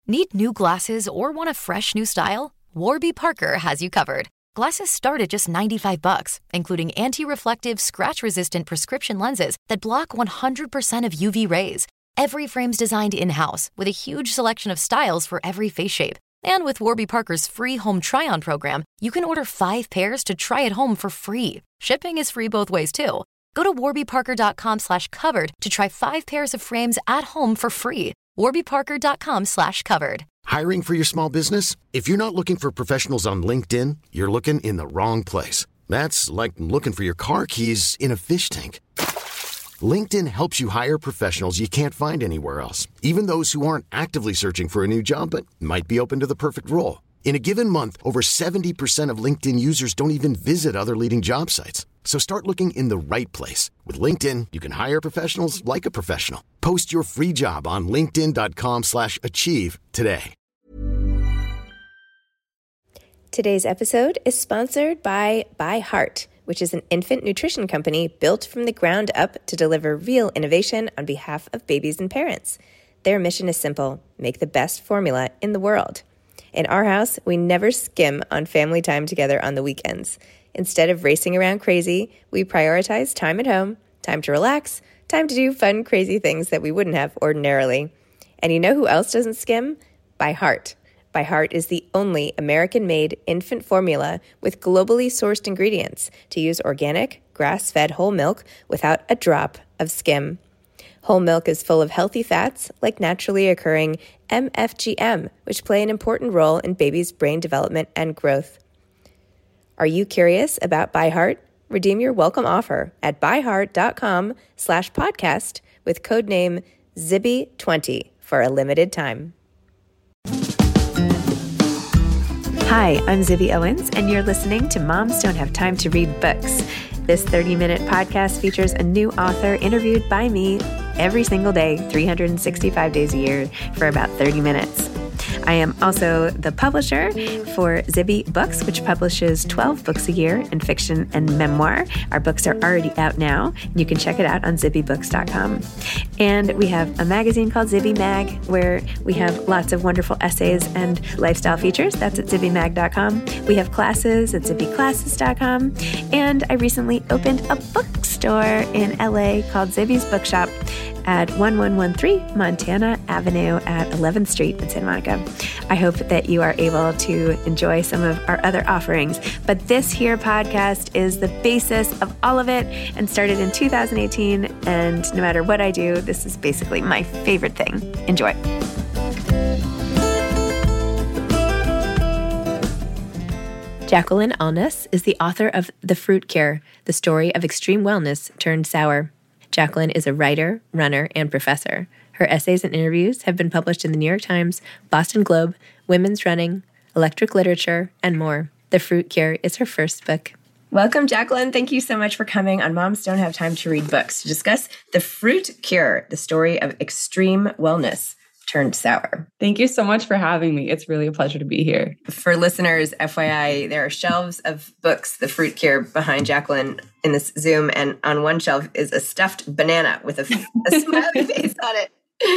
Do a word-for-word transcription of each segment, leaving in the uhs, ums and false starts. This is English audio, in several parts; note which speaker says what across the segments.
Speaker 1: Need new glasses or want a fresh new style? Warby Parker has you covered. Glasses start at just ninety-five bucks, including anti-reflective, scratch-resistant prescription lenses that block one hundred percent of U V rays. Every frame's designed in-house with a huge selection of styles for every face shape. And with Warby Parker's free home try-on program, you can order five pairs to try at home for free. Shipping is free both ways, too. Go to warbyparker.com slash covered to try five pairs of frames at home for free. warbyparker.com slash covered.
Speaker 2: Hiring for your small business? If you're not looking for professionals on LinkedIn, you're looking in the wrong place. That's like looking for your car keys in a fish tank. LinkedIn helps you hire professionals you can't find anywhere else, even those who aren't actively searching for a new job but might be open to the perfect role. In a given month, over seventy percent of LinkedIn users don't even visit other leading job sites. So start looking in the right place. With LinkedIn, you can hire professionals like a professional. Post your free job on linkedin.com slash achieve today.
Speaker 3: Today's episode is sponsored by ByHeart, which is an infant nutrition company built from the ground up to deliver real innovation on behalf of babies and parents. Their mission is simple: make the best formula in the world. In our house, we never skim on family time together on the weekends. Instead of racing around crazy, we prioritize time at home, time to relax, time to do fun, crazy things that we wouldn't have ordinarily. And you know who else doesn't skim? ByHeart. ByHeart is the only American-made infant formula with globally sourced ingredients to use organic, grass-fed whole milk without a drop of skim. Whole milk is full of healthy fats like naturally occurring M F G M, which play an important role in babies' brain development and growth. Are you curious about ByHeart? Redeem your welcome offer at byheart.com slash podcast with code name Zibby twenty for a limited time. Hi, I'm Zibby Owens, and you're listening to Moms Don't Have Time to Read Books. This thirty-minute podcast features a new author interviewed by me every single day, three hundred sixty-five days a year, for about thirty minutes. I am also the publisher for Zibby Books, which publishes twelve books a year in fiction and memoir. Our books are already out now. You can check it out on zibby books dot com. And we have a magazine called Zibby Mag, where we have lots of wonderful essays and lifestyle features. That's at zibby mag dot com. We have classes at zibby classes dot com. And I recently opened a bookstore in L A called Zibby's Bookshop at eleven thirteen Montana Avenue at eleventh Street in Santa Monica. I hope that you are able to enjoy some of our other offerings. But this here podcast is the basis of all of it and started in two thousand eighteen. And no matter what I do, this is basically my favorite thing. Enjoy. Jacqueline Allness is the author of The Fruit Cure, the story of extreme wellness turned sour. Jacqueline is a writer, runner, and professor. Her essays and interviews have been published in the New York Times, Boston Globe, Women's Running, Electric Literature, and more. The Fruit Cure is her first book. Welcome, Jacqueline. Thank you so much for coming on Moms Don't Have Time to Read Books to discuss The Fruit Cure, the story of extreme wellness turned sour.
Speaker 4: Thank you so much for having me. It's really a pleasure to be here.
Speaker 3: For listeners, F Y I, there are shelves of books, The Fruit Cure, behind Jacqueline in this Zoom, and on one shelf is a stuffed banana with a, a smiley face on it.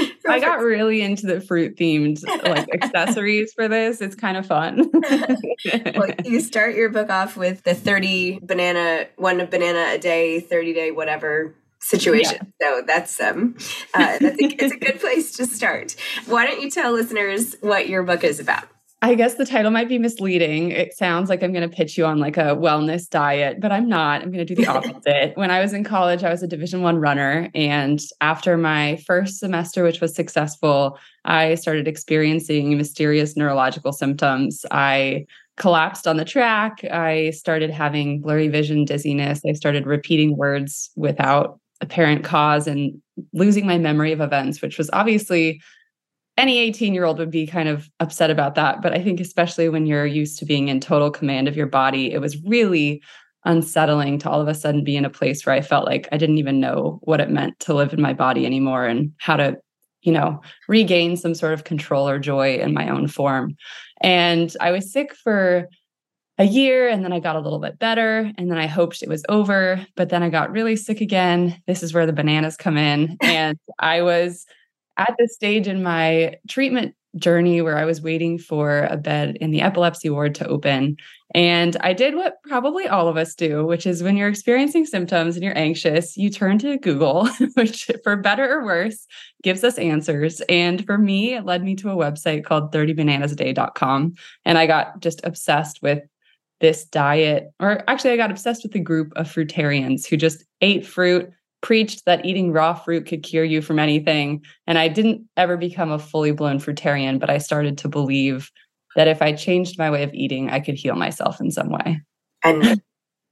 Speaker 4: I got really into the fruit themed like accessories for this. It's kind of fun.
Speaker 3: Well, you start your book off with the thirty banana, one banana a day, thirty day, whatever situation. Yeah. So that's um, uh, that's a, it's a good place to start. Why don't you tell listeners what your book is about?
Speaker 4: I guess the title might be misleading. It sounds like I'm going to pitch you on like a wellness diet, but I'm not. I'm going to do the opposite. When I was in college, I was a Division One runner. And after my first semester, which was successful, I started experiencing mysterious neurological symptoms. I collapsed on the track. I started having blurry vision, dizziness. I started repeating words without apparent cause and losing my memory of events, which was obviously any eighteen-year-old would be kind of upset about that. But I think especially when you're used to being in total command of your body, it was really unsettling to all of a sudden be in a place where I felt like I didn't even know what it meant to live in my body anymore and how to, you know, regain some sort of control or joy in my own form. And I was sick for a year, and then I got a little bit better, and then I hoped it was over, but then I got really sick again. This is where the bananas come in. And I was at this stage in my treatment journey where I was waiting for a bed in the epilepsy ward to open. And I did what probably all of us do, which is when you're experiencing symptoms and you're anxious, you turn to Google, which for better or worse gives us answers. And for me, it led me to a website called thirty bananas a day dot com. And I got just obsessed with this diet, or actually I got obsessed with a group of fruitarians who just ate fruit, preached that eating raw fruit could cure you from anything. And I didn't ever become a fully blown fruitarian, but I started to believe that if I changed my way of eating, I could heal myself in some way.
Speaker 5: And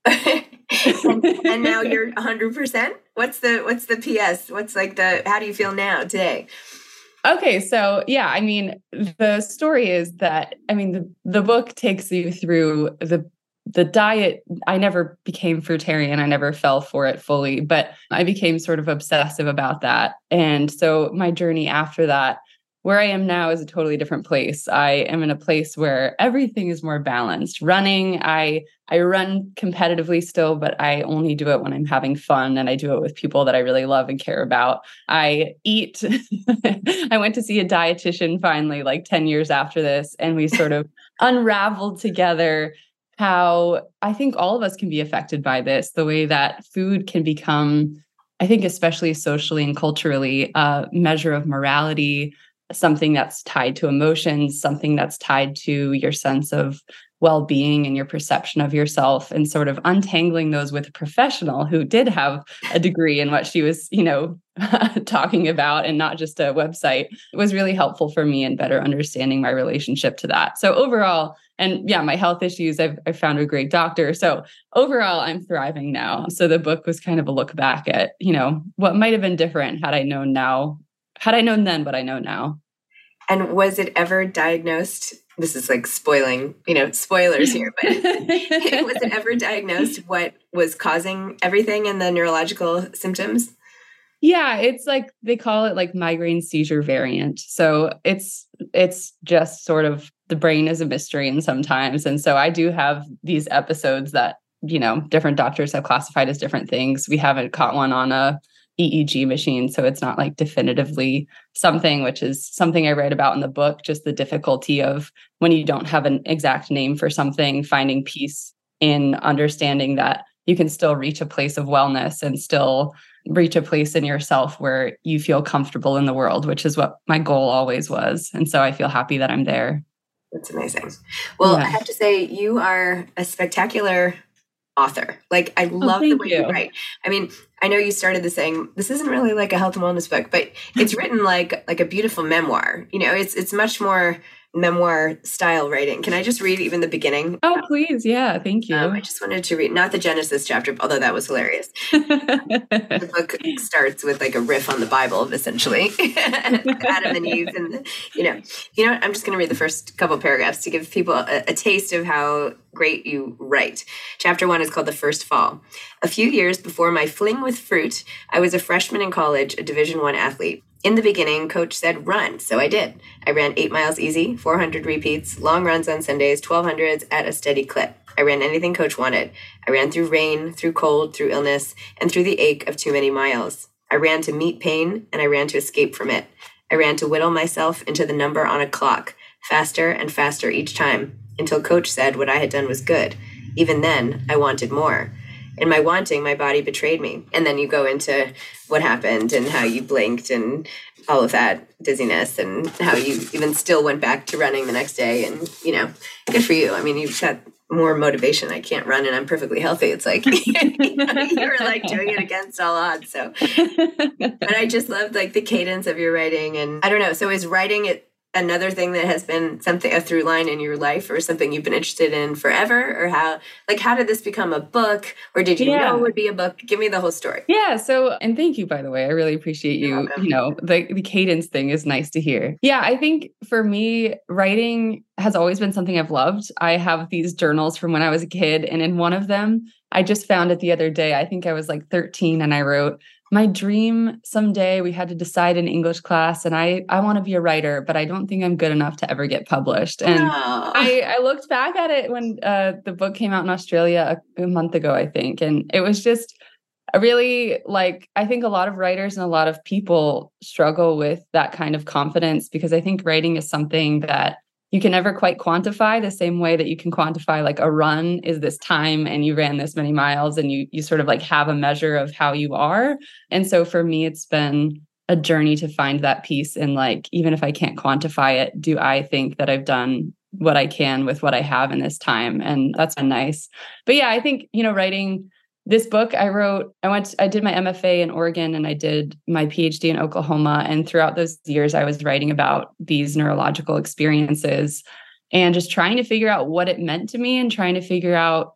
Speaker 5: and, and now you're one hundred percent? What's the what's the P S? What's like the, how do you feel now today?
Speaker 4: Okay, so yeah, I mean, the story is that, I mean, the, the book takes you through the The diet. I never became fruitarian. I never fell for it fully, but I became sort of obsessive about that. And so my journey after that, where I am now, is a totally different place. I am in a place where everything is more balanced. Running, I I run competitively still, but I only do it when I'm having fun, and I do it with people that I really love and care about. I eat. I went to see a dietitian finally, like ten years after this, and we sort of unraveled together how I think all of us can be affected by this, the way that food can become, I think, especially socially and culturally, a measure of morality, something that's tied to emotions, something that's tied to your sense of well-being and your perception of yourself, and sort of untangling those with a professional who did have a degree in what she was, you know, talking about, and not just a website. It was really helpful for me in better understanding my relationship to that. So overall, and yeah, my health issues, I've, I've found a great doctor. So overall, I'm thriving now. So the book was kind of a look back at, you know, what might have been different had I known now, had I known then what I know now.
Speaker 5: And was it ever diagnosed? This is like spoiling, you know, spoilers here, but was it ever diagnosed what was causing everything and the neurological symptoms?
Speaker 4: Yeah, it's like, they call it like migraine seizure variant. So it's, it's just sort of, the brain is a mystery and sometimes. And so I do have these episodes that, you know, different doctors have classified as different things. We haven't caught one on a E E G machine, so it's not like definitively something, which is something I write about in the book, just the difficulty of when you don't have an exact name for something, finding peace in understanding that you can still reach a place of wellness and still reach a place in yourself where you feel comfortable in the world, which is what my goal always was. And so I feel happy that I'm there.
Speaker 5: That's amazing. Well,
Speaker 4: Yeah.
Speaker 5: I have to say, you are a spectacular author. Like, I love
Speaker 4: Oh,
Speaker 5: the way you.
Speaker 4: you
Speaker 5: write. I mean, I know you started this saying, this isn't really like a health and wellness book, but it's written like like a beautiful memoir. You know, it's it's much more memoir style writing. Can I just read even the beginning?
Speaker 4: Oh, please. Yeah. Thank you.
Speaker 5: Um, I just wanted to read, not the Genesis chapter, although that was hilarious. The book starts with like a riff on the Bible, essentially. Adam and Eve. And, the, you know, you know what? I'm just going to read the first couple paragraphs to give people a, a taste of how great you write. Chapter one is called The First Fall. A few years before my fling with fruit, I was a freshman in college, a Division One athlete. In the beginning, coach said, run. So I did. I ran eight miles easy, four hundred repeats, long runs on Sundays, twelve hundreds at a steady clip. I ran anything coach wanted. I ran through rain, through cold, through illness, and through the ache of too many miles. I ran to meet pain, and I ran to escape from it. I ran to whittle myself into the number on a clock, faster and faster each time, until coach said what I had done was good. Even then, I wanted more. In my wanting, my body betrayed me. And then you go into what happened and how you blinked and all of that dizziness and how you even still went back to running the next day. And, you know, good for you. I mean, you've got more motivation. I can't run and I'm perfectly healthy. It's like, you know, you're like doing it against all odds. So, but I just loved like the cadence of your writing. And I don't know. So is writing it another thing that has been something, a through line in your life, or something you've been interested in forever? Or how, like, how did this become a book? Or did you
Speaker 4: Yeah.
Speaker 5: know it would be a book? Give me the whole story.
Speaker 4: Yeah. So, and thank you, by the way. I really appreciate
Speaker 5: You're
Speaker 4: you.
Speaker 5: welcome.
Speaker 4: You know, the, the cadence thing is nice to hear. Yeah. I think for me, writing has always been something I've loved. I have these journals from when I was a kid. And in one of them, I just found it the other day. I think I was like thirteen and I wrote, my dream someday we had to decide in English class, and I, I want to be a writer, but I don't think I'm good enough to ever get published. And
Speaker 5: Oh.
Speaker 4: I, I looked back at it when uh, the book came out in Australia a, a month ago, I think. And it was just, I really like, I think a lot of writers and a lot of people struggle with that kind of confidence because I think writing is something that you can never quite quantify the same way that you can quantify like a run is this time and you ran this many miles and you you sort of like have a measure of how you are. And so for me, it's been a journey to find that piece in like, even if I can't quantify it, do I think that I've done what I can with what I have in this time? And that's been nice. But yeah, I think, you know, writing this book, I wrote, I went, I did my M F A in Oregon and I did my P H D in Oklahoma. And throughout those years, I was writing about these neurological experiences and just trying to figure out what it meant to me and trying to figure out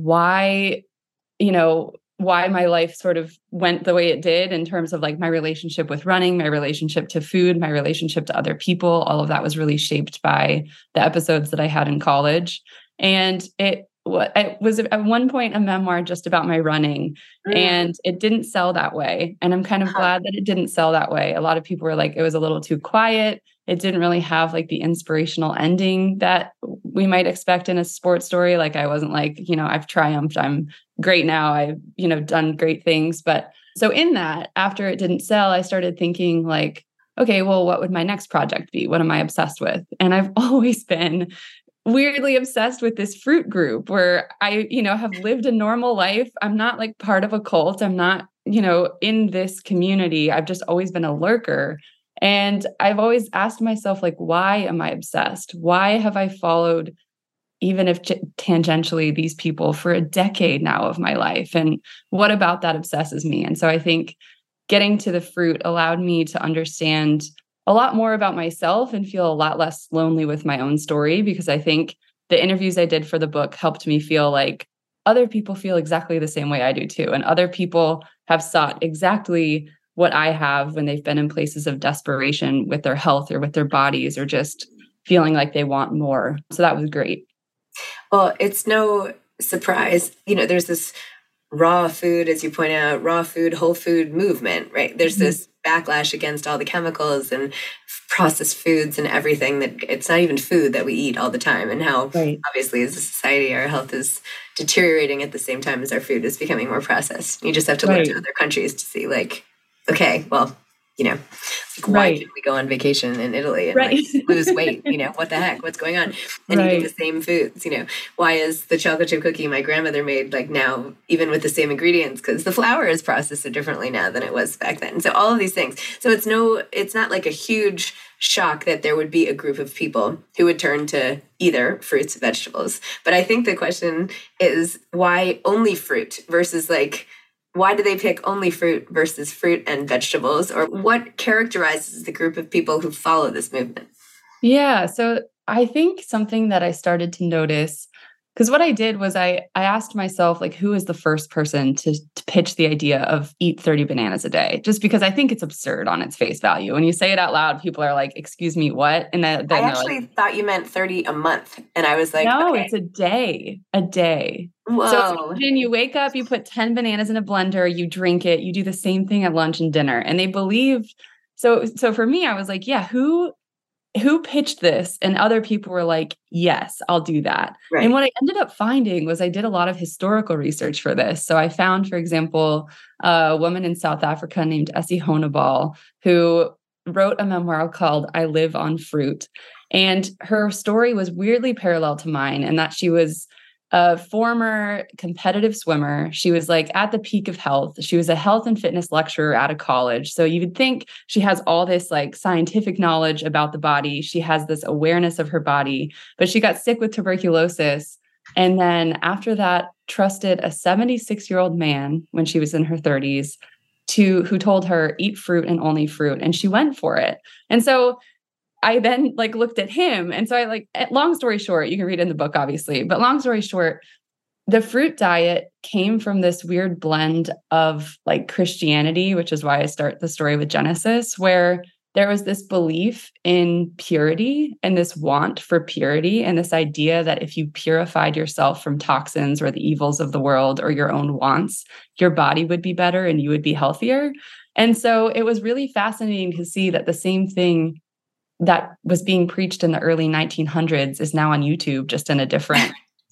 Speaker 4: why, you know, why my life sort of went the way it did in terms of like my relationship with running, my relationship to food, my relationship to other people. All of that was really shaped by the episodes that I had in college. And it, it was at one point a memoir just about my running, mm. and it didn't sell that way. And I'm kind of glad that it didn't sell that way. A lot of people were like, it was a little too quiet. It didn't really have like the inspirational ending that we might expect in a sports story. Like I wasn't like, you know, I've triumphed. I'm great now. I've, you know, done great things. But so in that, after it didn't sell, I started thinking like, okay, well, what would my next project be? What am I obsessed with? And I've always been weirdly obsessed with this fruit group where I, you know, have lived a normal life. I'm not like part of a cult. I'm not, you know, in this community. I've just always been a lurker. And I've always asked myself, like, why am I obsessed? Why have I followed, even if j- tangentially, these people for a decade now of my life? And what about that obsesses me? And so I think getting to the fruit allowed me to understand a lot more about myself and feel a lot less lonely with my own story, because I think the interviews I did for the book helped me feel like other people feel exactly the same way I do too. And other people have sought exactly what I have when they've been in places of desperation with their health or with their bodies or just feeling like they want more. So that was great.
Speaker 5: Well, it's no surprise, you know, there's this raw food, as you point out, raw food, whole food movement, right? There's mm-hmm. this backlash against all the chemicals and processed foods and everything that it's not even food that we eat all the time, and how right. obviously as a society, our health is deteriorating at the same time as our food is becoming more processed. You just have to right. look to other countries to see like, okay, well, you know, like why right. can we go on vacation in Italy and right. like lose weight? You know, what the heck? What's going on? And right. eating the same foods, you know, why is the chocolate chip cookie my grandmother made like now, even with the same ingredients? Because the flour is processed so differently now than it was back then. So all of these things. So it's no, it's not like a huge shock that there would be a group of people who would turn to either fruits, vegetables. But I think the question is why only fruit versus like, why do they pick only fruit versus fruit and vegetables? Or what characterizes the group of people who follow this movement?
Speaker 4: Yeah, so I think something that I started to notice, because what I did was I I asked myself, like, who is the first person to, to pitch the idea of eat thirty bananas a day? Just because I think it's absurd on its face value. When you say it out loud, people are like, excuse me, what? And then, then
Speaker 5: I actually like, thought you meant thirty a month. And I was like,
Speaker 4: no,
Speaker 5: okay.
Speaker 4: It's a day, a day.
Speaker 5: Whoa.
Speaker 4: So imagine you wake up, you put ten bananas in a blender, you drink it, you do the same thing at lunch and dinner. And they believed, so so for me, I was like, yeah, who who pitched this? And other people were like, yes, I'll do that. Right. And what I ended up finding was I did a lot of historical research for this. So I found, for example, a woman in South Africa named Essie Honiball, who wrote a memoir called I Live on Fruit. And her story was weirdly parallel to mine in that she was a former competitive swimmer. She was like at the peak of health. She was a health and fitness lecturer at a college. So you would think she has all this like scientific knowledge about the body. She has this awareness of her body, but she got sick with tuberculosis. And then after that, trusted a seventy-six-year-old man when she was in her thirties to who told her eat fruit and only fruit. And she went for it. And so I then like looked at him. And so I like, long story short, you can read it in the book, obviously, but long story short, the fruit diet came from this weird blend of like Christianity, which is why I start the story with Genesis, where there was this belief in purity and this want for purity and this idea that if you purified yourself from toxins or the evils of the world or your own wants, your body would be better and you would be healthier. And so it was really fascinating to see that the same thing that was being preached in the early nineteen hundreds is now on YouTube, just in a different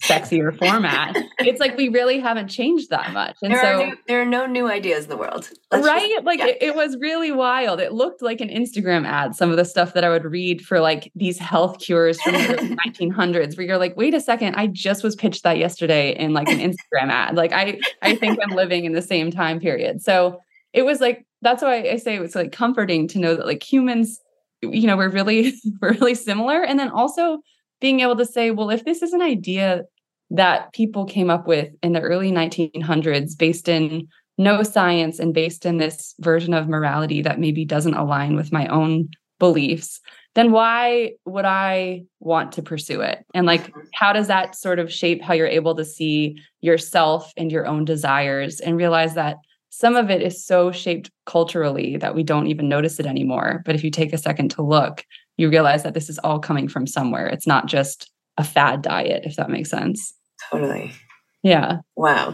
Speaker 4: sexier format. It's like we really haven't changed that much. And
Speaker 5: there
Speaker 4: so
Speaker 5: are new, there are no new ideas in the world. Let's
Speaker 4: right?
Speaker 5: Just,
Speaker 4: like
Speaker 5: yeah.
Speaker 4: it, it was really wild. It looked like an Instagram ad, some of the stuff that I would read for like these health cures from the early nineteen hundreds, where you're like, wait a second, I just was pitched that yesterday in like an Instagram ad. Like I, I think I'm living in the same time period. So it was like, that's why I say it's like comforting to know that like humans, you know, we're really, we're really similar. And then also being able to say, well, if this is an idea that people came up with in the early nineteen hundreds based in no science and based in this version of morality that maybe doesn't align with my own beliefs, then why would I want to pursue it? And like, how does that sort of shape how you're able to see yourself and your own desires and realize that some of it is so shaped culturally that we don't even notice it anymore. But if you take a second to look, you realize that this is all coming from somewhere. It's not just a fad diet, if that makes sense.
Speaker 5: Totally.
Speaker 4: Yeah.
Speaker 5: Wow.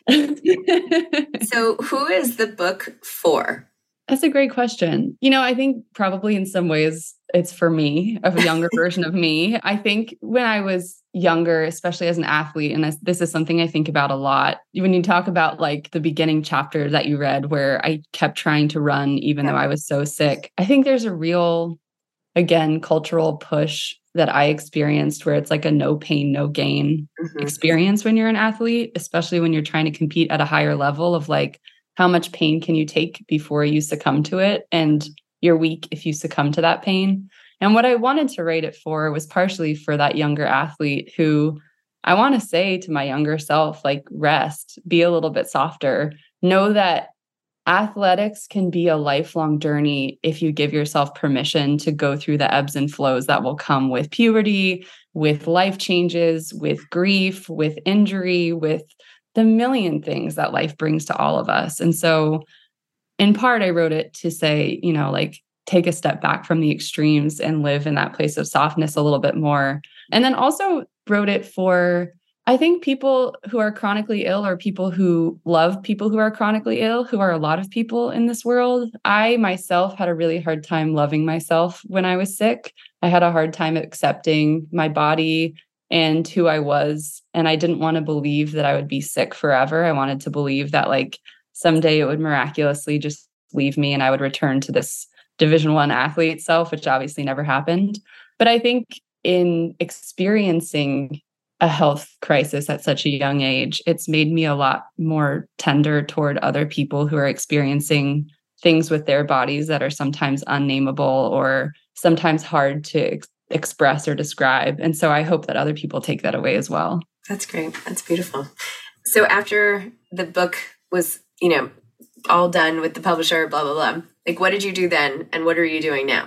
Speaker 5: So who is the book for?
Speaker 4: That's a great question. You know, I think probably in some ways it's for me, a younger version of me. I think when I was younger, especially as an athlete, and this, this is something I think about a lot, when you talk about like the beginning chapter that you read where I kept trying to run even yeah. though I was so sick, I think there's a real, again, cultural push that I experienced where it's like a no pain, no gain mm-hmm. experience when you're an athlete, especially when you're trying to compete at a higher level of like, how much pain can you take before you succumb to it? And you're weak if you succumb to that pain. And what I wanted to write it for was partially for that younger athlete who I want to say to my younger self, like, rest, be a little bit softer, know that athletics can be a lifelong journey if you give yourself permission to go through the ebbs and flows that will come with puberty, with life changes, with grief, with injury, with the million things that life brings to all of us. And so in part, I wrote it to say, you know, like take a step back from the extremes and live in that place of softness a little bit more. And then also wrote it for, I think, people who are chronically ill or people who love people who are chronically ill, who are a lot of people in this world. I myself had a really hard time loving myself when I was sick. I had a hard time accepting my body and who I was. And I didn't want to believe that I would be sick forever. I wanted to believe that like someday it would miraculously just leave me and I would return to this Division One athlete self, which obviously never happened. But I think in experiencing a health crisis at such a young age, it's made me a lot more tender toward other people who are experiencing things with their bodies that are sometimes unnameable or sometimes hard to ex- express or describe. And so I hope that other people take that away as well.
Speaker 5: That's great. That's beautiful. So after the book was, you know, all done with the publisher, blah, blah, blah, like, what did you do then? And what are you doing now?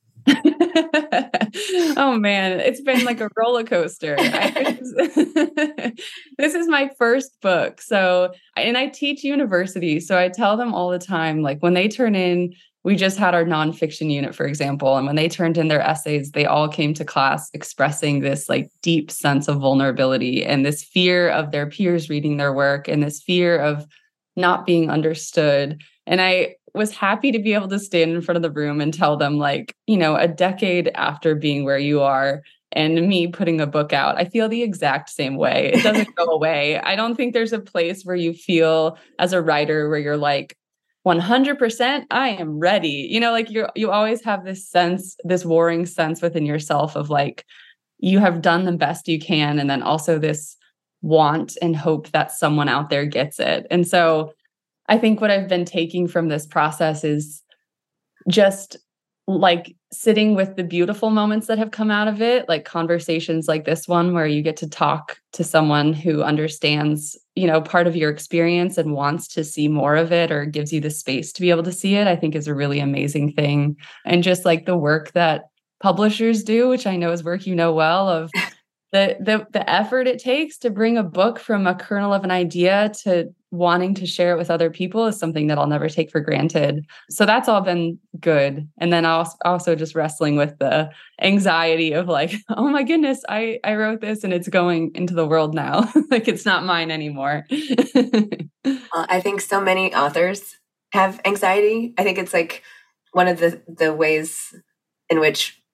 Speaker 4: Oh man, it's been like a roller coaster. I, this is my first book. So, and I teach university. So I tell them all the time, like when they turn in, we just had our nonfiction unit, for example. And when they turned in their essays, they all came to class expressing this like deep sense of vulnerability and this fear of their peers reading their work and this fear of not being understood. And I was happy to be able to stand in front of the room and tell them, like, you know, a decade after being where you are and me putting a book out, I feel the exact same way. It doesn't go away. I don't think there's a place where you feel as a writer where you're like, one hundred percent, I am ready. You know, like you you always have this sense, this warring sense within yourself of like, you have done the best you can. And then also this want and hope that someone out there gets it. And so I think what I've been taking from this process is just like sitting with the beautiful moments that have come out of it, like conversations like this one, where you get to talk to someone who understands, you know, part of your experience and wants to see more of it or gives you the space to be able to see it, I think is a really amazing thing. And just like the work that publishers do, which I know is work you know well, of the the the effort it takes to bring a book from a kernel of an idea to wanting to share it with other people is something that I'll never take for granted. So that's all been good. And then also, also just wrestling with the anxiety of like, oh my goodness, I, I wrote this and it's going into the world now. Like it's not mine anymore.
Speaker 5: Well, I think so many authors have anxiety. I think it's like one of the, the ways in which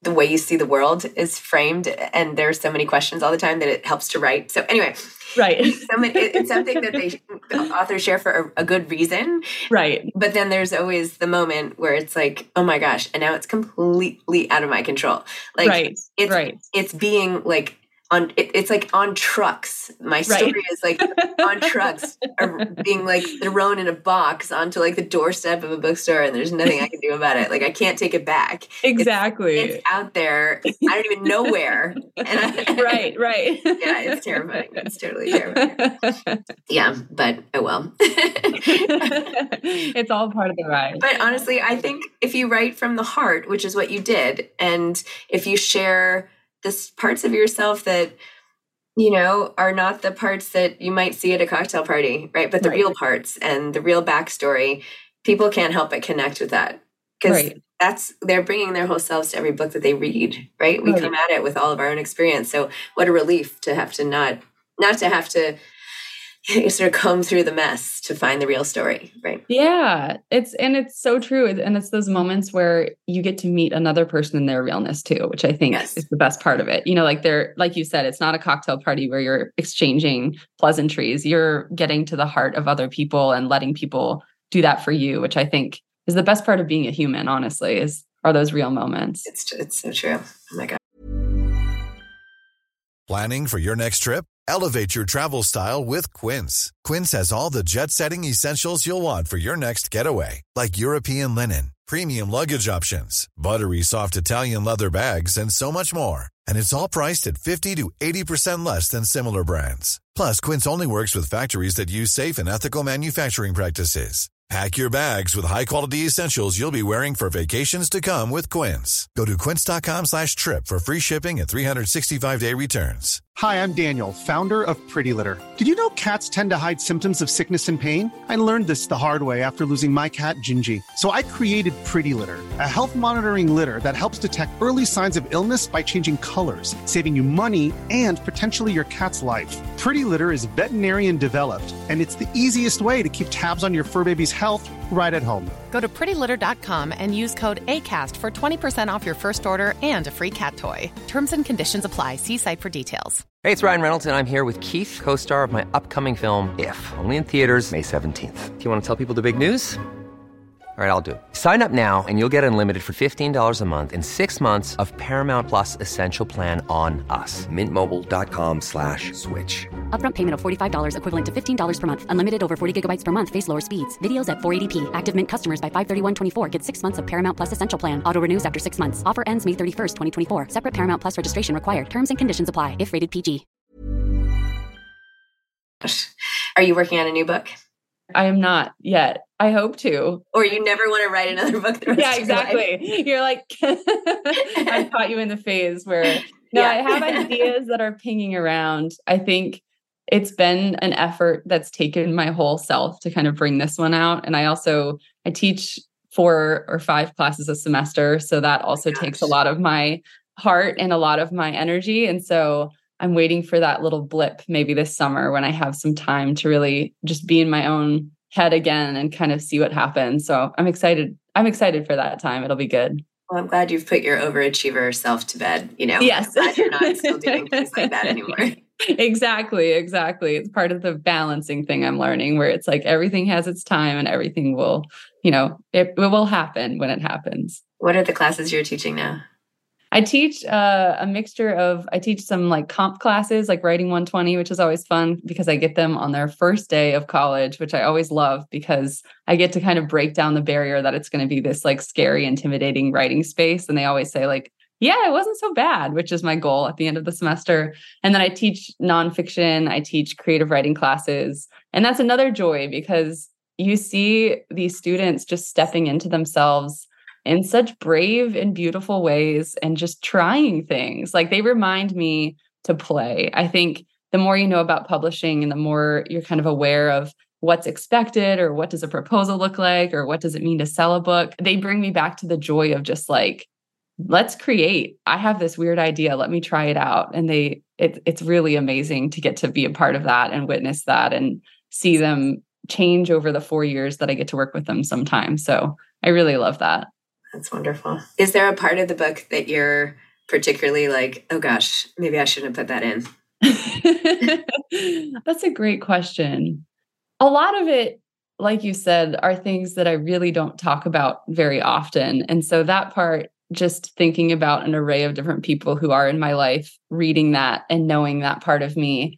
Speaker 5: the way you see the world is framed, and there's so many questions all the time that it helps to write. So anyway,
Speaker 4: right.
Speaker 5: so many, it's something that they the authors share for a, a good reason.
Speaker 4: Right.
Speaker 5: But then there's always the moment where it's like, oh my gosh, and now it's completely out of my control. Like
Speaker 4: right.
Speaker 5: it's
Speaker 4: right.
Speaker 5: it's being like on it, it's like on trucks. My story right. is like on trucks or being like thrown in a box onto like the doorstep of a bookstore, and there's nothing I can do about it. Like I can't take it back.
Speaker 4: Exactly.
Speaker 5: It's, it's out there. I don't even know where. And I,
Speaker 4: right, right.
Speaker 5: Yeah, it's terrifying. It's totally terrifying. Yeah, but oh well.
Speaker 4: It's all part of the ride.
Speaker 5: But honestly, I think if you write from the heart, which is what you did, and if you share the parts of yourself that, you know, are not the parts that you might see at a cocktail party, right? But the right. real parts and the real backstory, people can't help but connect with that. Because right. that's, they're bringing their whole selves to every book that they read, right? We right. come at it with all of our own experience. So what a relief to have to not, not to have to sort of comb through the mess to find the real story, right?
Speaker 4: Yeah, it's and it's so true. And it's those moments where you get to meet another person in their realness too, which I think yes. is the best part of it. You know, like they're, like you said, it's not a cocktail party where you're exchanging pleasantries. You're getting to the heart of other people and letting people do that for you, which I think is the best part of being a human, honestly, is are those real moments.
Speaker 5: It's it's so true. Oh my God.
Speaker 6: Planning for your next trip? Elevate your travel style with Quince. Quince has all the jet-setting essentials you'll want for your next getaway, like European linen, premium luggage options, buttery soft Italian leather bags, and so much more. And it's all priced at fifty to eighty percent less than similar brands. Plus, Quince only works with factories that use safe and ethical manufacturing practices. Pack your bags with high-quality essentials you'll be wearing for vacations to come with Quince. Go to quince.com slash trip for free shipping and three sixty-five day returns.
Speaker 7: Hi, I'm Daniel, founder of Pretty Litter. Did you know cats tend to hide symptoms of sickness and pain? I learned this the hard way after losing my cat, Gingy. So I created Pretty Litter, a health monitoring litter that helps detect early signs of illness by changing colors, saving you money and potentially your cat's life. Pretty Litter is veterinarian developed, and it's the easiest way to keep tabs on your fur baby's health right at home.
Speaker 8: Go to pretty litter dot com and use code ACAST for twenty percent off your first order and a free cat toy. Terms and conditions apply. See site for details.
Speaker 9: Hey, it's Ryan Reynolds, and I'm here with Keith, co-star of my upcoming film, If, only in theaters May seventeenth. Do you want to tell people the big news? All right, I'll do it. Sign up now and you'll get unlimited for fifteen dollars a month and six months of Paramount Plus Essential Plan on us. Mint Mobile dot com slash switch.
Speaker 10: Upfront payment of forty-five dollars equivalent to fifteen dollars per month. Unlimited over forty gigabytes per month. Face lower speeds. Videos at four eighty p. Active Mint customers by five thirty-one twenty-four get six months of Paramount Plus Essential Plan. Auto renews after six months. Offer ends May thirty-first, twenty twenty-four. Separate Paramount Plus registration required. Terms and conditions apply if rated P G.
Speaker 5: Are you working on a new book?
Speaker 4: I am not yet. I hope to.
Speaker 5: Or you never want to write another book the rest
Speaker 4: yeah,
Speaker 5: of
Speaker 4: exactly.
Speaker 5: your life.
Speaker 4: You're like, I caught you in the phase where, no, yeah. I have ideas that are pinging around. I think it's been an effort that's taken my whole self to kind of bring this one out. And I also, I teach four or five classes a semester. So that also oh takes a lot of my heart and a lot of my energy. And so I'm waiting for that little blip maybe this summer when I have some time to really just be in my own head again and kind of see what happens. So I'm excited. I'm excited for that time. It'll be good.
Speaker 5: Well, I'm glad you've put your overachiever self to bed, you know.
Speaker 4: Yes.
Speaker 5: I'm glad you're not still doing things like that anymore.
Speaker 4: Exactly. Exactly. It's part of the balancing thing I'm learning where it's like everything has its time and everything will, you know, it, it will happen when it happens.
Speaker 5: What are the classes you're teaching now?
Speaker 4: I teach uh, a mixture of, I teach some like comp classes, like Writing one twenty, which is always fun because I get them on their first day of college, which I always love because I get to kind of break down the barrier that it's going to be this like scary, intimidating writing space. And they always say like, yeah, it wasn't so bad, which is my goal at the end of the semester. And then I teach nonfiction, I teach creative writing classes. And that's another joy because you see these students just stepping into themselves in such brave and beautiful ways and just trying things. Like they remind me to play. I think the more you know about publishing and the more you're kind of aware of what's expected or what does a proposal look like or what does it mean to sell a book, they bring me back to the joy of just like, let's create. I have this weird idea. Let me try it out. And they, it, it's really amazing to get to be a part of that and witness that and see them change over the four years that I get to work with them sometimes. So I really love that.
Speaker 5: That's wonderful. Is there a part of the book that you're particularly like, oh gosh, maybe I shouldn't have put that in?
Speaker 4: That's a great question. A lot of it, like you said, are things that I really don't talk about very often. And so that part, just thinking about an array of different people who are in my life, reading that and knowing that part of me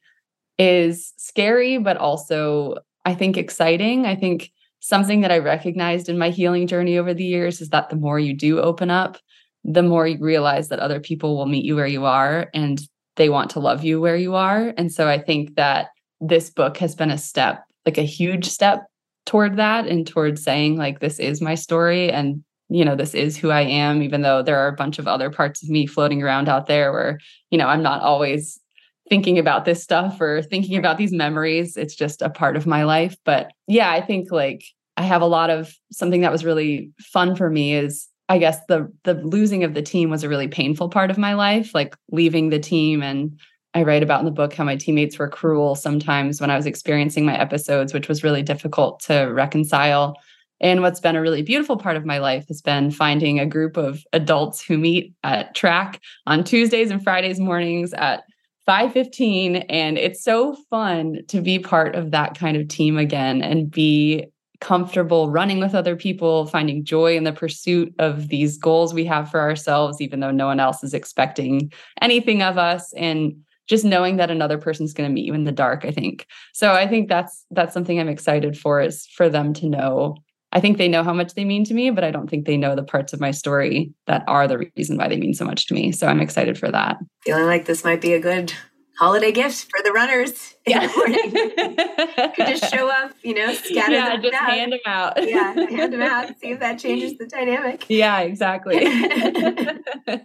Speaker 4: is scary, but also, I think, exciting. I think something that I recognized in my healing journey over the years is that the more you do open up, the more you realize that other people will meet you where you are and they want to love you where you are. And so I think that this book has been a step, like a huge step toward that and toward saying, like, this is my story and, you know, this is who I am, even though there are a bunch of other parts of me floating around out there where, you know, I'm not always thinking about this stuff or thinking about these memories. It's just a part of my life. But yeah, I think like I have a lot of something that was really fun for me is, I guess the the losing of the team was a really painful part of my life, like leaving the team. And I write about in the book how my teammates were cruel sometimes when I was experiencing my episodes, which was really difficult to reconcile. And what's been a really beautiful part of my life has been finding a group of adults who meet at track on Tuesdays and Fridays mornings at five fifteen. And it's so fun to be part of that kind of team again and be comfortable running with other people, finding joy in the pursuit of these goals we have for ourselves, even though no one else is expecting anything of us. And just knowing that another person's going to meet you in the dark, I think. So I think that's that's something I'm excited for, is for them to know. I think they know how much they mean to me, but I don't think they know the parts of my story that are the reason why they mean so much to me. So I'm excited for that.
Speaker 5: Feeling like this might be a good holiday gift for the runners in yeah. the morning. Could just show up, you know, scatter
Speaker 4: yeah,
Speaker 5: them
Speaker 4: just
Speaker 5: out.
Speaker 4: hand them out.
Speaker 5: yeah, hand them out, see if that changes the dynamic.
Speaker 4: Yeah, exactly.
Speaker 5: I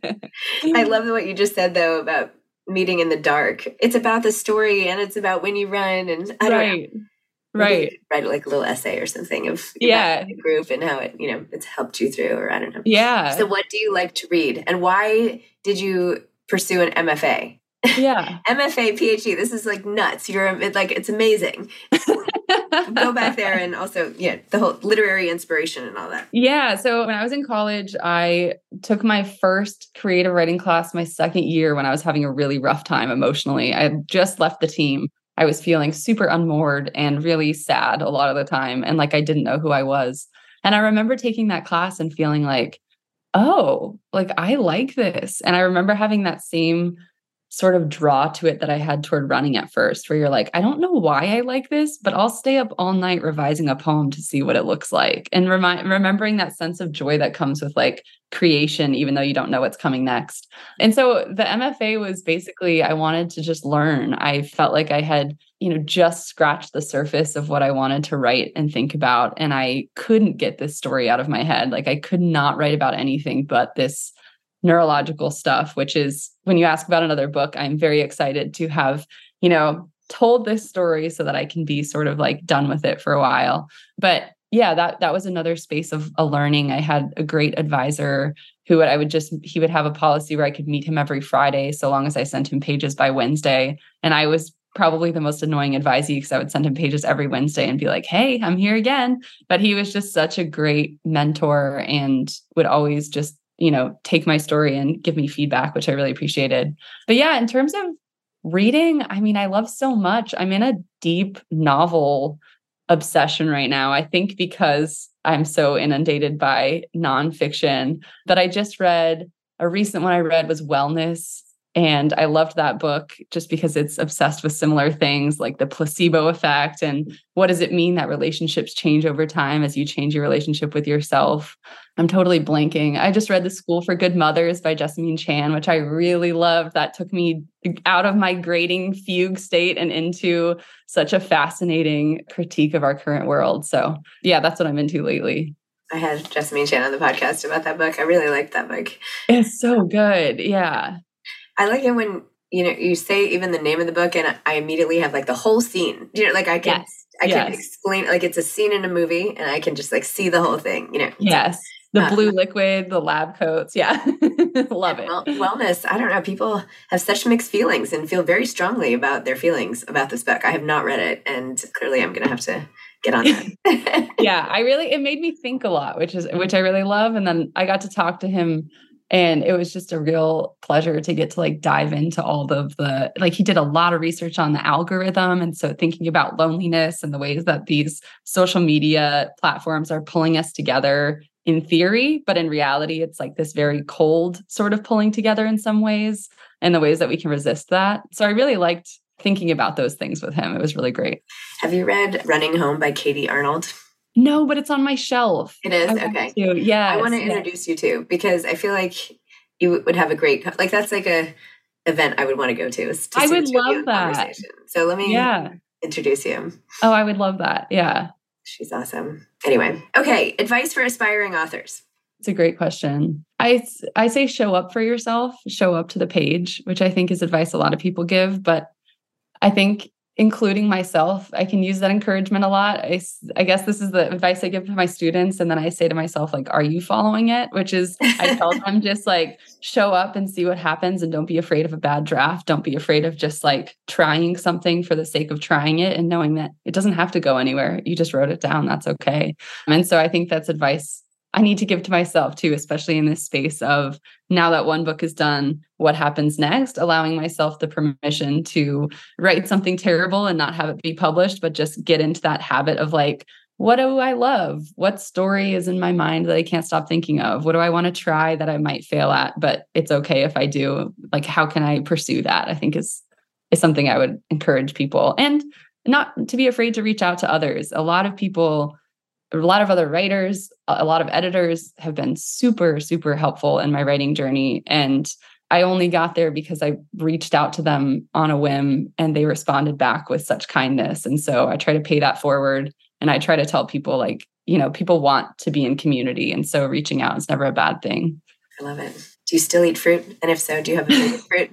Speaker 5: love what you just said, though, about meeting in the dark. It's about the story and it's about when you run. And I don't
Speaker 4: right.
Speaker 5: know.
Speaker 4: Right.
Speaker 5: Write like a little essay or something of
Speaker 4: yeah.
Speaker 5: the group and how it, you know, it's helped you through, or I don't know.
Speaker 4: Yeah.
Speaker 5: So what do you like to read? And why did you pursue an M F A?
Speaker 4: Yeah.
Speaker 5: M F A, P H D. This is like nuts. You're it's like, it's amazing. Go back there. And also, yeah, the whole literary inspiration and all that.
Speaker 4: Yeah. So when I was in college, I took my first creative writing class my second year when I was having a really rough time emotionally. I had just left the team. I was feeling super unmoored and really sad a lot of the time. And like, I didn't know who I was. And I remember taking that class and feeling like, oh, like I like this. And I remember having that same sort of draw to it that I had toward running at first, where you're like, I don't know why I like this, but I'll stay up all night revising a poem to see what it looks like. And remi- remembering that sense of joy that comes with like creation, even though you don't know what's coming next. And so the M F A was basically, I wanted to just learn. I felt like I had, you know, just scratched the surface of what I wanted to write and think about. And I couldn't get this story out of my head. Like I could not write about anything but this neurological stuff, which is, when you ask about another book, I'm very excited to have, you know, told this story so that I can be sort of like done with it for a while. But yeah, that that was another space of a learning. I had a great advisor who would, I would just, he would have a policy where I could meet him every Friday, so long as I sent him pages by Wednesday. And I was probably the most annoying advisee because I would send him pages every Wednesday and be like, hey, I'm here again. But he was just such a great mentor and would always just, you know, take my story and give me feedback, which I really appreciated. But yeah, in terms of reading, I mean, I love so much. I'm in a deep novel obsession right now. I think because I'm so inundated by nonfiction. But I just read, a recent one I read was Wellness. And I loved that book just because it's obsessed with similar things like the placebo effect and what does it mean that relationships change over time as you change your relationship with yourself. I'm totally blanking. I just read The School for Good Mothers by Jessamine Chan, which I really loved. That took me out of my grading fugue state and into such a fascinating critique of our current world. So yeah, that's what I'm into lately.
Speaker 5: I had Jessamine Chan on the podcast about that book. I really liked that book.
Speaker 4: It's so good. Yeah.
Speaker 5: I like it when, you know, you say even the name of the book and I immediately have like the whole scene. You know, like I can,
Speaker 4: yes.
Speaker 5: I can
Speaker 4: yes.
Speaker 5: explain, like it's a scene in a movie and I can just like see the whole thing, you know.
Speaker 4: Yes. The
Speaker 5: uh,
Speaker 4: blue liquid, the lab coats. Yeah. Love it.
Speaker 5: Well, wellness. I don't know. People have such mixed feelings and feel very strongly about their feelings about this book. I have not read it. And clearly I'm going to have to get on that.
Speaker 4: Yeah, I really, it made me think a lot, which is, which I really love. And then I got to talk to him and it was just a real pleasure to get to like dive into all of the, like he did a lot of research on the algorithm. And so thinking about loneliness and the ways that these social media platforms are pulling us together in theory, but in reality, it's like this very cold sort of pulling together in some ways and the ways that we can resist that. So I really liked thinking about those things with him. It was really great.
Speaker 5: Have you read Running Home by Katie Arnold?
Speaker 4: No, but it's on my shelf.
Speaker 5: It is?
Speaker 4: I
Speaker 5: okay.
Speaker 4: Yeah.
Speaker 5: I want to introduce you to, because I feel like you would have a great, like that's like a event I would want to go to. to
Speaker 4: I would love that.
Speaker 5: So let me
Speaker 4: yeah.
Speaker 5: introduce you.
Speaker 4: Oh, I would love that. Yeah.
Speaker 5: She's awesome. Anyway, okay. Advice for aspiring authors.
Speaker 4: It's a great question. I, I say show up for yourself, show up to the page, which I think is advice a lot of people give, but I think including myself, I can use that encouragement a lot. I, I guess this is the advice I give to my students. And then I say to myself, like, are you following it? Which is, I tell them just like, show up and see what happens. And don't be afraid of a bad draft. Don't be afraid of just like trying something for the sake of trying it and knowing that it doesn't have to go anywhere. You just wrote it down. That's okay. And so I think that's advice I need to give to myself too, especially in this space of now that one book is done, what happens next, allowing myself the permission to write something terrible and not have it be published, but just get into that habit of like, what do I love? What story is in my mind that I can't stop thinking of? What do I want to try that I might fail at, but it's okay if I do? Like, how can I pursue that? I think is, is something I would encourage people, and not to be afraid to reach out to others. A lot of people A lot of other writers, a lot of editors have been super, super helpful in my writing journey. And I only got there because I reached out to them on a whim and they responded back with such kindness. And so I try to pay that forward. And I try to tell people like, you know, people want to be in community. And so reaching out is never a bad thing.
Speaker 5: I love it. Do you still eat fruit? And if so, do you have a favorite fruit?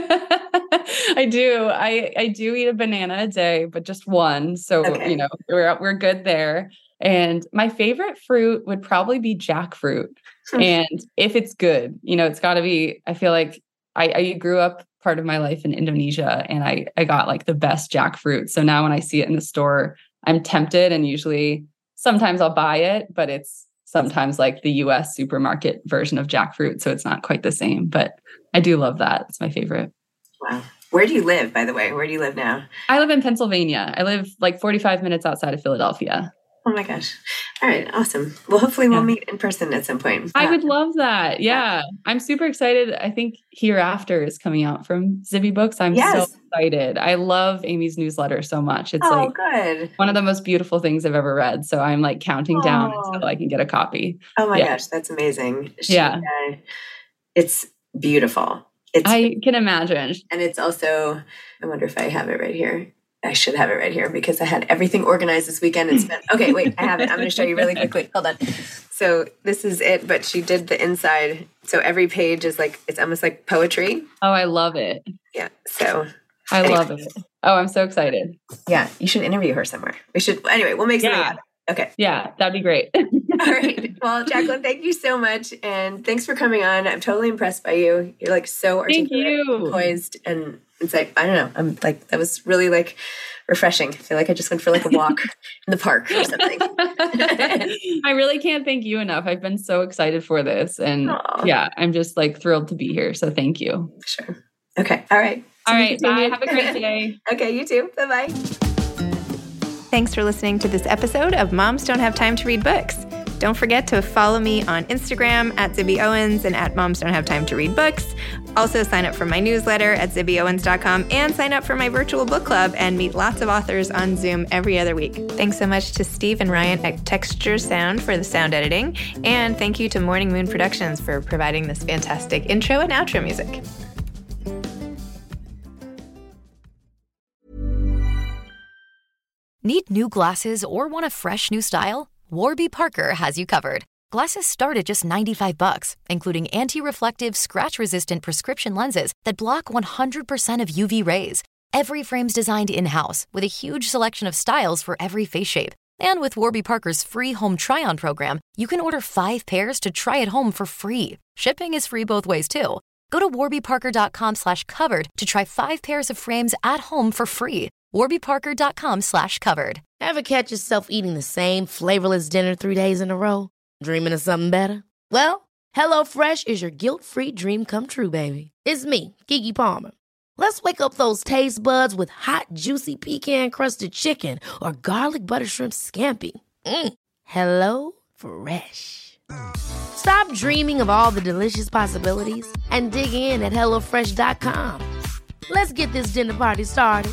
Speaker 4: I do. I, I do eat a banana a day, but just one. So, okay. you know, we're, we're good there. And my favorite fruit would probably be jackfruit. And if it's good, you know, it's got to be, I feel like I, I grew up part of my life in Indonesia and I, I got like the best jackfruit. So now when I see it in the store, I'm tempted, and usually sometimes I'll buy it, but it's sometimes like the U S supermarket version of jackfruit. So it's not quite the same, but I do love that. It's my favorite.
Speaker 5: Wow. Where do you live, by the way? Where do you live now?
Speaker 4: I live in Pennsylvania. I live like forty-five minutes outside of Philadelphia.
Speaker 5: Oh my gosh. All right. Awesome. Well, hopefully we'll yeah. meet in person at some point.
Speaker 4: I would love that. Yeah. I'm super excited. I think Hereafter is coming out from Zibby Books. I'm yes. so excited. I love Amy's newsletter so much. It's
Speaker 5: oh,
Speaker 4: like
Speaker 5: good.
Speaker 4: one of the most beautiful things I've ever read. So I'm like counting oh. down until I can get a copy.
Speaker 5: Oh my
Speaker 4: yeah.
Speaker 5: gosh. That's amazing. She,
Speaker 4: yeah.
Speaker 5: Uh, it's beautiful. It's,
Speaker 4: I can imagine.
Speaker 5: And it's also, I wonder if I have it right here. I should have it right here because I had everything organized this weekend and spent. Okay, wait, I have it. I'm going to show you really quickly. Hold on. So this is it, but she did the inside. So every page is like, it's almost like poetry.
Speaker 4: Oh, I love it.
Speaker 5: Yeah. So
Speaker 4: I anyway. love it. Oh, I'm so excited.
Speaker 5: Yeah. You should interview her somewhere. We should, anyway, we'll make something
Speaker 4: yeah.
Speaker 5: happen. Okay.
Speaker 4: Yeah, that'd be great.
Speaker 5: All right. Well, Jacqueline, thank you so much. And thanks for coming on. I'm totally impressed by you. You're like so articulate, and poised, and it's like, I don't know. I'm like, that was really like refreshing. I feel like I just went for like a walk in the park or something.
Speaker 4: I really can't thank you enough. I've been so excited for this. And Aww. yeah, I'm just like thrilled to be here. So thank you.
Speaker 5: Sure. Okay. All right.
Speaker 4: All right. Bye. Have a great day.
Speaker 5: Okay. You too. Bye-bye.
Speaker 3: Thanks for listening to this episode of Moms Don't Have Time to Read Books. Don't forget to follow me on Instagram at Zibby Owens and at Moms Don't Have Time to Read Books. Also sign up for my newsletter at zibby owens dot com and sign up for my virtual book club and meet lots of authors on Zoom every other week. Thanks so much to Steve and Ryan at Texture Sound for the sound editing. And thank you to Morning Moon Productions for providing this fantastic intro and outro music.
Speaker 1: Need new glasses or want a fresh new style? Warby Parker has you covered. Glasses start at just ninety-five bucks, including anti-reflective, scratch-resistant prescription lenses that block one hundred percent of U V rays. Every frame's designed in-house with a huge selection of styles for every face shape. And with Warby Parker's free home try-on program, you can order five pairs to try at home for free. Shipping is free both ways, too. Go to warby parker dot com slash covered to try five pairs of frames at home for free. warbyparker.com slash covered.
Speaker 11: Ever catch yourself eating the same flavorless dinner three days in a row? Dreaming of something better? Well, HelloFresh is your guilt-free dream come true, baby. It's me, Keke Palmer. Let's wake up those taste buds with hot, juicy pecan-crusted chicken or garlic butter shrimp scampi. Mm. Hello Fresh. Stop dreaming of all the delicious possibilities and dig in at hello fresh dot com. Let's get this dinner party started.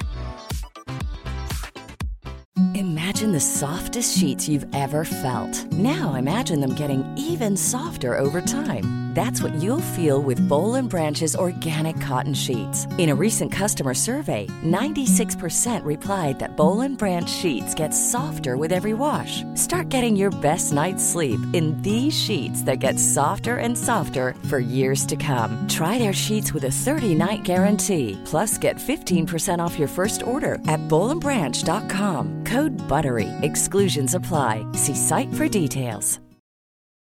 Speaker 12: Imagine the softest sheets you've ever felt. Now imagine them getting even softer over time. That's what you'll feel with Boll and Branch's organic cotton sheets. In a recent customer survey, ninety-six percent replied that Boll and Branch sheets get softer with every wash. Start getting your best night's sleep in these sheets that get softer and softer for years to come. Try their sheets with a thirty-night guarantee. Plus, get fifteen percent off your first order at boll and branch dot com. Code BUTTERY. Exclusions apply. See site for details.